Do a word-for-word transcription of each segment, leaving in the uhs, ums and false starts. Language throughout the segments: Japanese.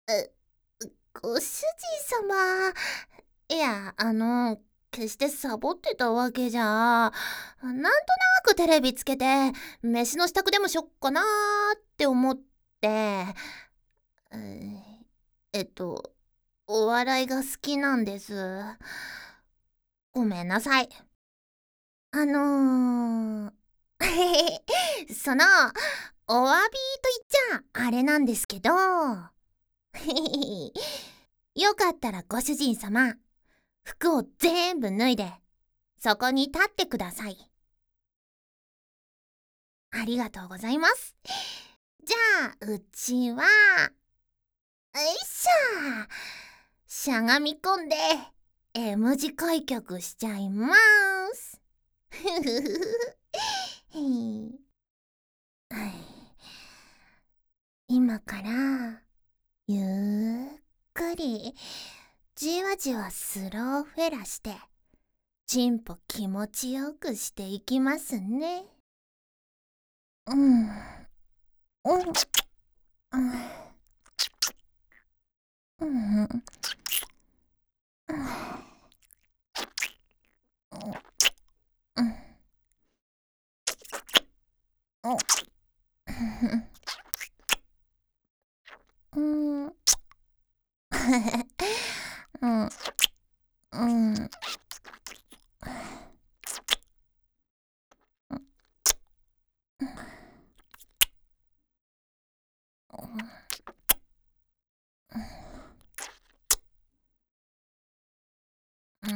え、ご主人様。いや、あの、決してサボってたわけじゃ、なんとなくテレビつけて、飯の支度でもしよっかなって思って、えーえっと、お笑いが好きなんです。ごめんなさい。あのーその、お詫びと言っちゃあれなんですけど、よかったらご主人様、服を全部脱いで、そこに立ってください。ありがとうございます。じゃあ、うちは、よいしょ。しゃがみ込んで、M 字開脚しちゃいます。ふふふふ。今から、ゆっくり、じわじわスローフェラして、チンポ気持ちよくしていきますね。うん。うん。うん。うん。うん。うん。うん。うん。うん。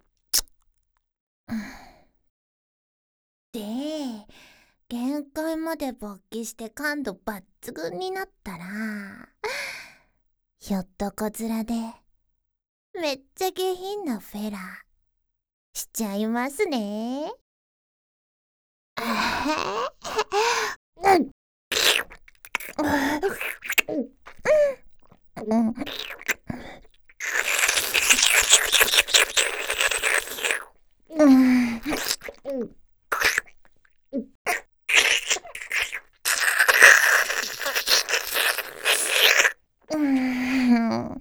で、限界まで勃起して感度抜群になったら、ひょっとこ面で、めっちゃ下品なフェラしちゃいますね。あはうんうんうんうん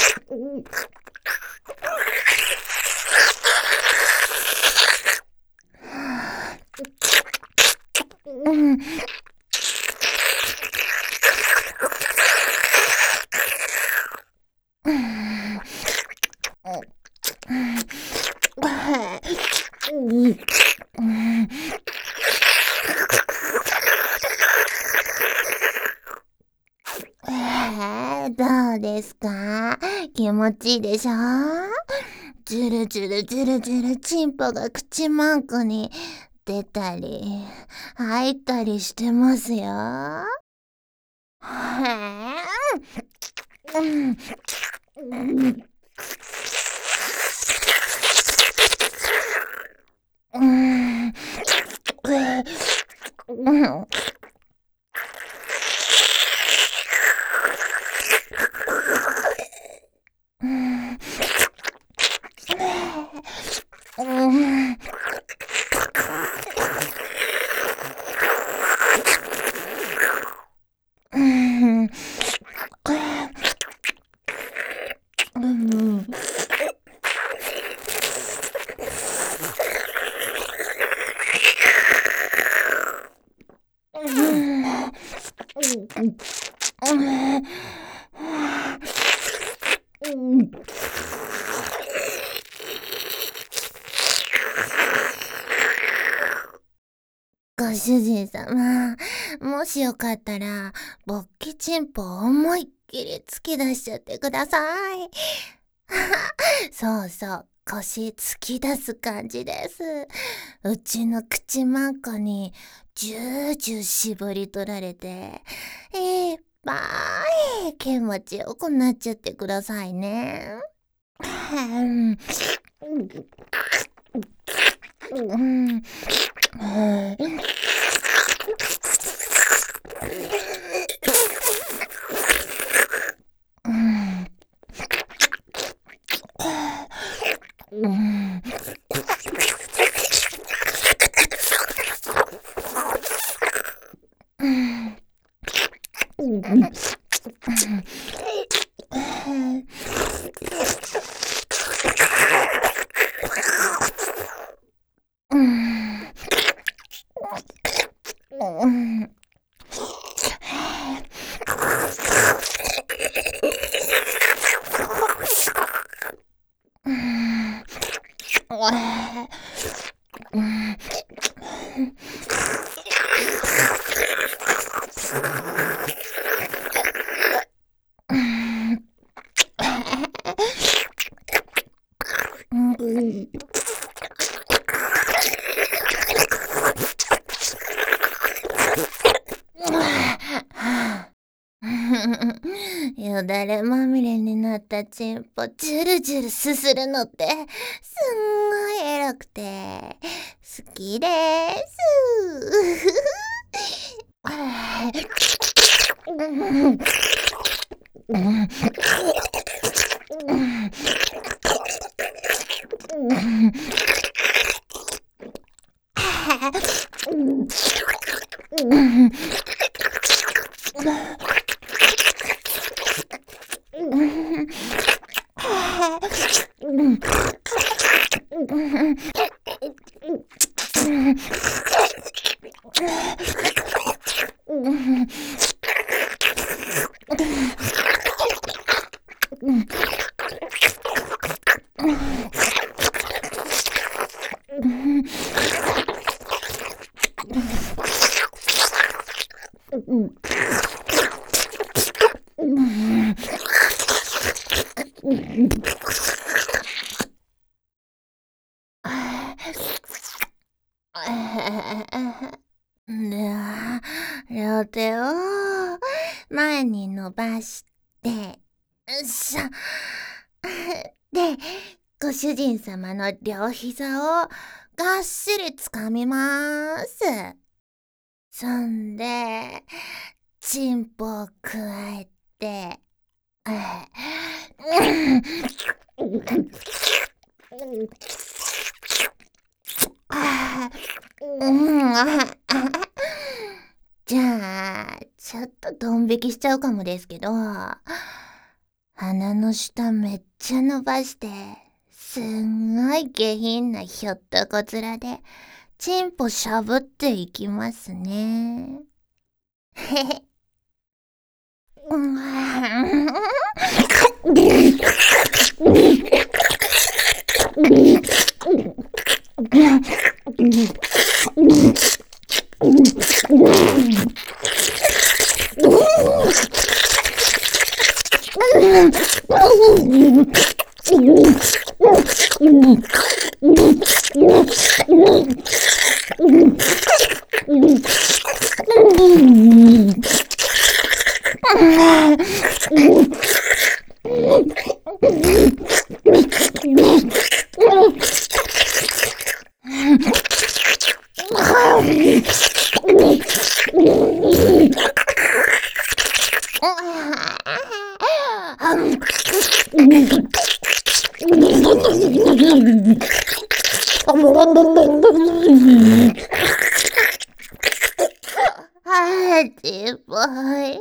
うんえー、どうですか？気持ちいいでしょ？ジュルジュルジュルジュルチンポが口マンコに出たり入ったりしてますよ。はぁ、うんうんうんうんうんうんうんうんご主人様、もしよかったら、勃起チンポを思いっきり突き出しちゃってください。そうそう、腰突き出す感じです。うちの口マンコにジュージュー絞り取られて、いっぱい気持ちよくなっちゃってくださいね。うんうんうんうんうんよだれまみれになったチンポジュルジュルすするのってすんごいエロくて好きです両手を前に伸ばしてよいしょでご主人様の両膝をがっしりつかみます。そんでチンポをくわえてじゃあちょっとドン引きしちゃうかもですけど、鼻の下めっちゃ伸ばしてすんごい下品なひょっとこ面でチンポしゃぶっていきますね。へへあーちっぽい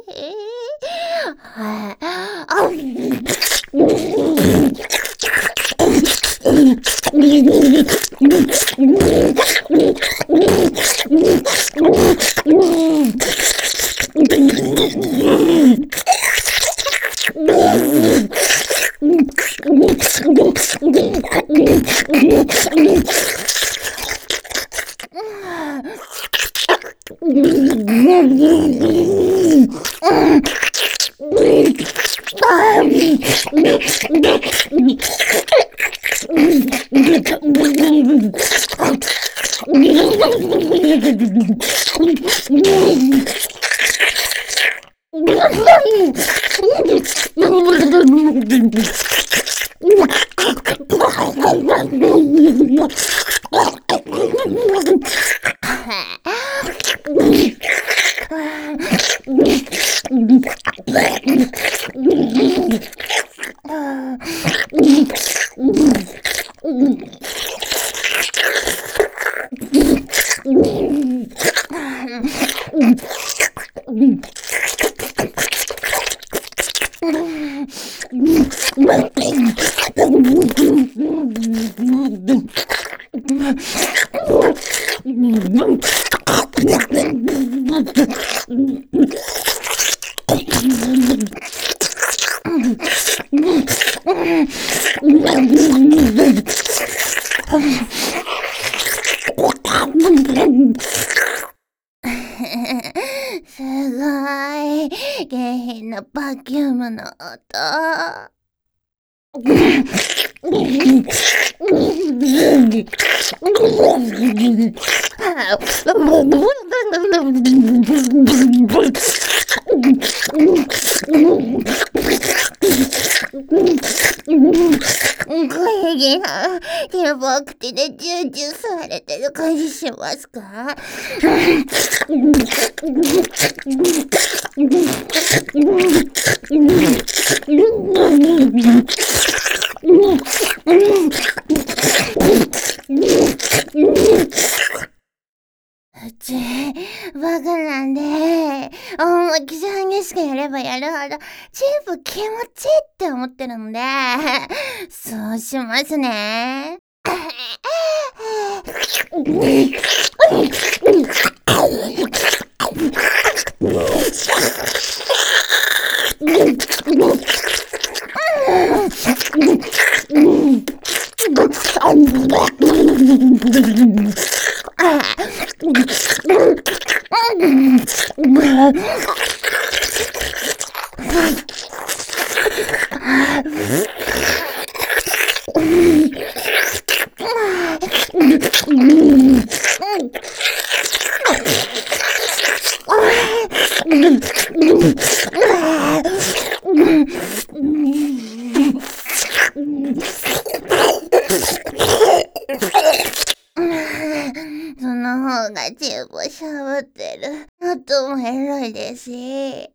すごい下品なバキュームの音。 声にな、やばくてね、ジュージューされてる感じしますか？うち、バカなんで、思いっきり激しくやればやるほど、全部気持ちいいって思ってるので、そうしますね。その方が十分しゃぶってる。あともエロいですし。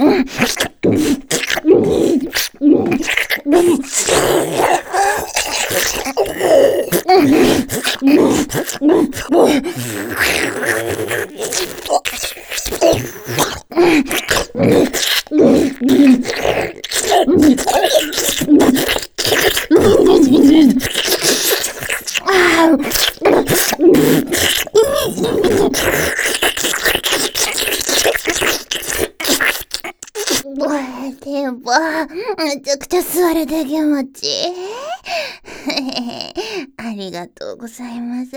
テンポ、めちゃくちゃ座れて気持ちいい。ありがとうございます。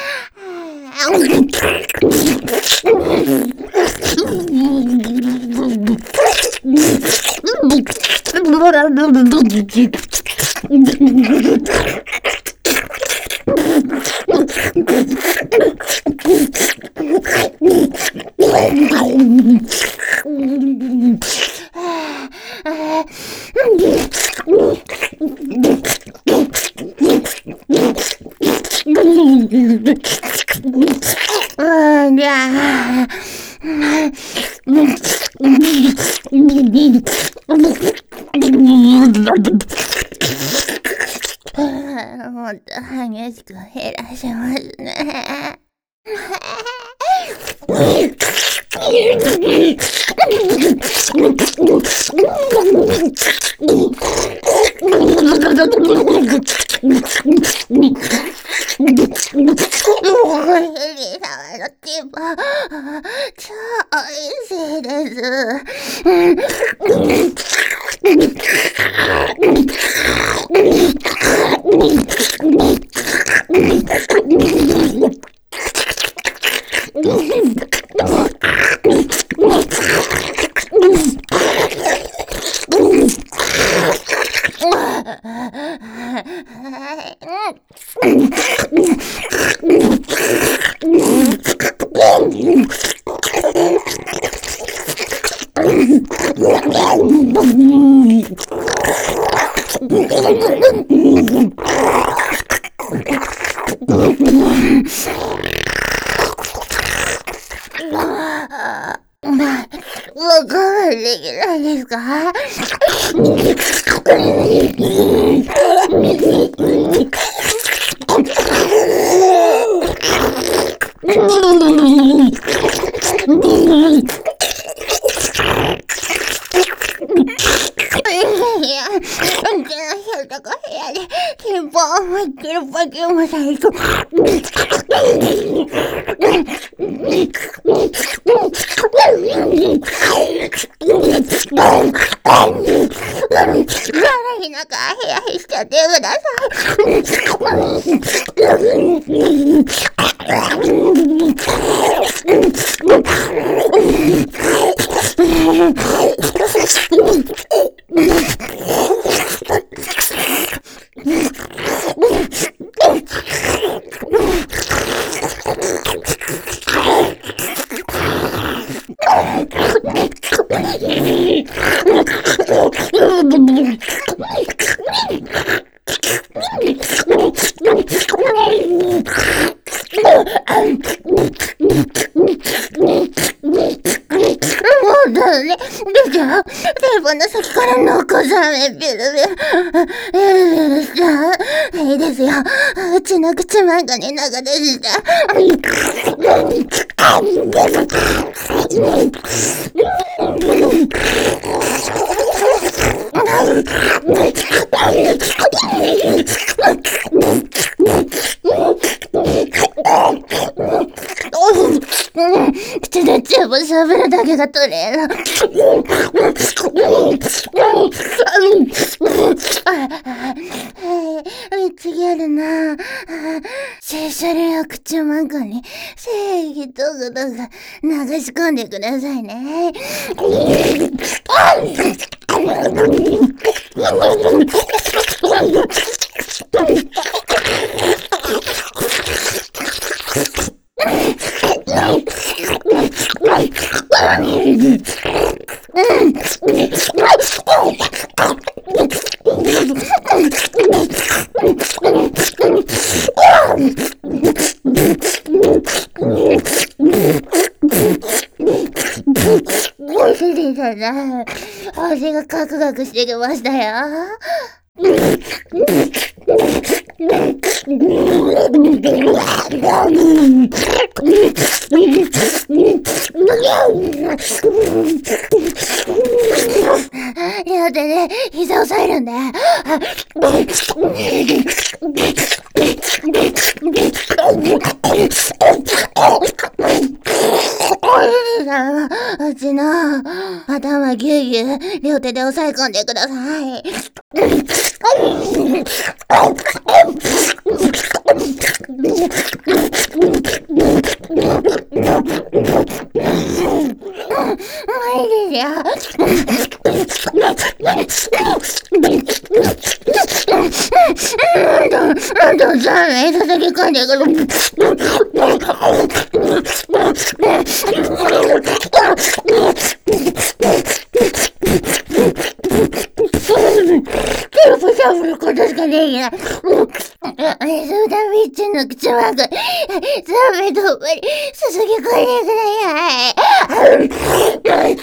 ありゃもっと激しく減らしますね。超おいしいです。わかんできないですか？いや、うちの人とか部屋でテンポ思いっきりバキュームされると笑いながら部屋しちゃってください。 うだね。でじゃあ、テープの先から残さめビルビル。ビルビルさん、いいですよ。うちの口漫画に流れした。口でチューブしゃべるだけが取れる。見つけるな。シシャリを口漫画に正義とぐとぐ流し込んでくださいね。ご主人さんだ。星がカクカクしてきましたよ。両手で膝を押さえるんだ。うちの頭ぎゅうぎゅう両手で押さえ込んでください。いいですよ。どんどんさめ叩き込んでくる。テロップシャッフルことしかできない。そうだ、みっちの口マーク。サメとばり、すすぎ込んでください。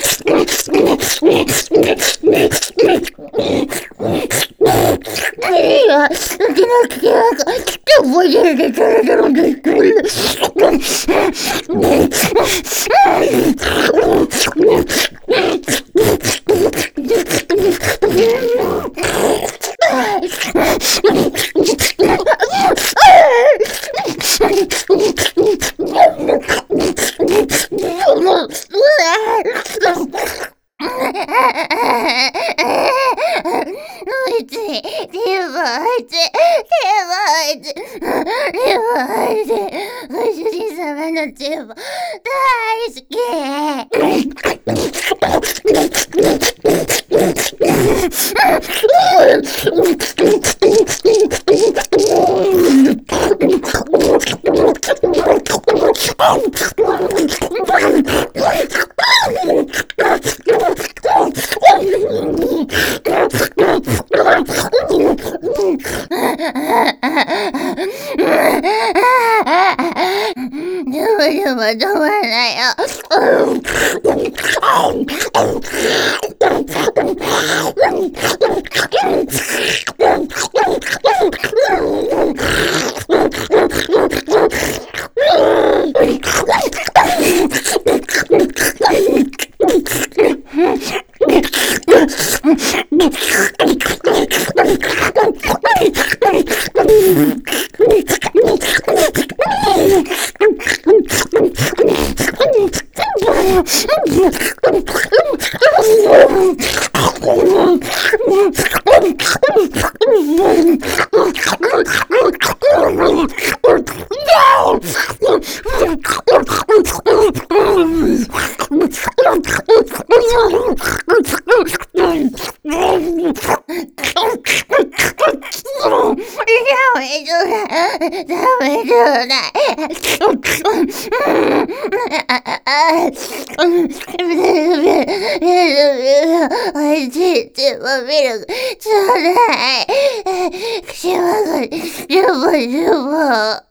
いや、うちの口マーク、とぼじれてトロトロでくる。ご主人様のチューブ大好き。でもでも止まらないよ。以めじゃない。おいしいチームミルクちょうだい。口まがり、ジュボジュボ。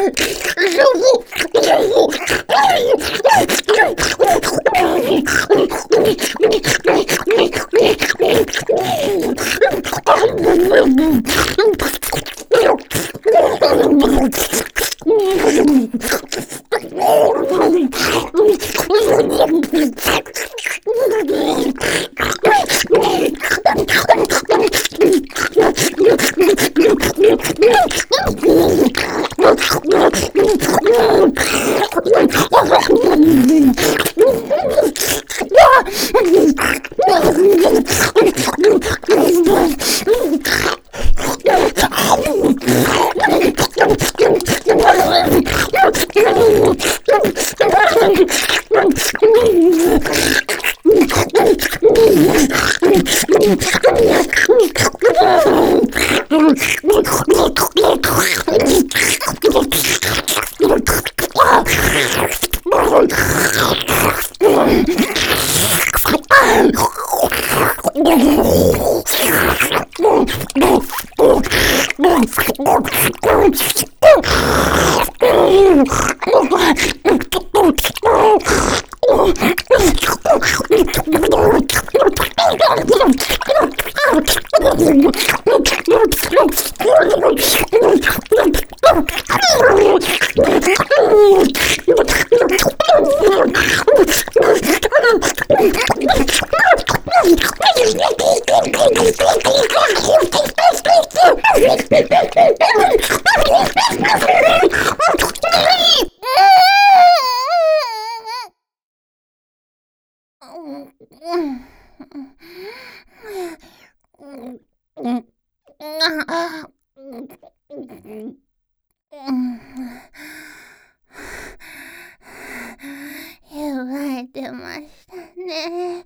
湯がいてましたね。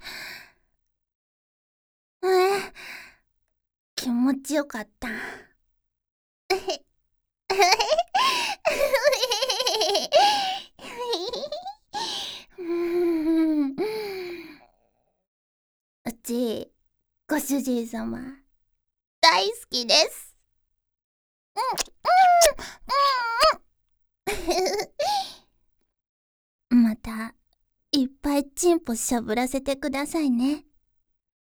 え、気持ちよかった。うち、ご主人様、大好きです。また、いっぱいチンポしゃぶらせてくださいね。